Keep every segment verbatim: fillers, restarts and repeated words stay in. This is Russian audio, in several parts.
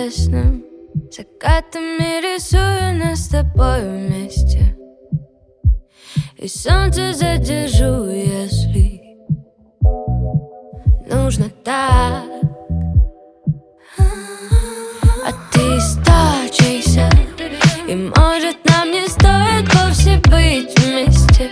чудесным. Закатами рисую нас с тобой вместе, и солнце задержу, если нужно так. А ты источишься, и может нам не стоит вовсе быть вместе.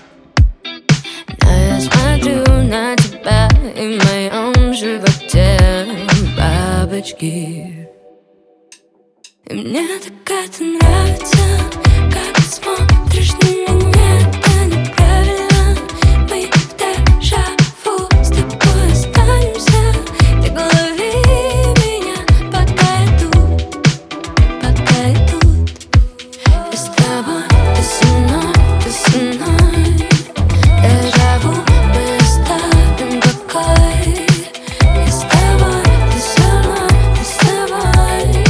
Но я смотрю на тебя, и в моем животе бабочки. И мне так это нравится, как ты смотришь на меня, это неправильно. Мы в дежаву, с тобой останемся. Ты лови меня, пока я тут, пока я тут. Я с тобой, ты со мной, ты со мной. Дежаву, мы оставим покой. Я с тобой, ты со мной, ты со мной.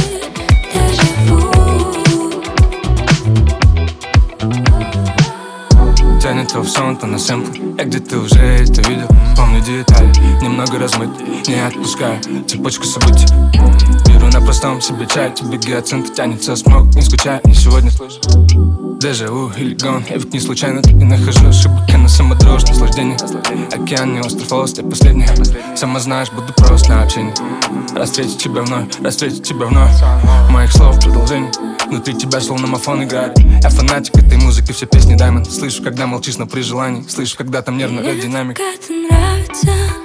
Тянет в сон, то на сэмплы. Я где-то уже это видел. Помню детали, немного размыт. Не отпускаю цепочку событий. Беру на простом себе чай. Тебе гиацинт тянется смог. Не скучай, не сегодня слышу дежаву или гон. Я ведь не случайно так и нахожу ошибок. Я на самодрожь, наслаждение. Океан, не остров, холост, я последний. Сама знаешь, буду просто на общении. Раз встретить тебя вновь, раз встретить тебя вновь. Моих слов продолжение. Внутри тебя словно мафон играет. Я фанатик этой музыки, все песни Diamond. Слышу, когда молчишь, но при желании. Слышу, когда там нервная динамика. Мне так это нравится.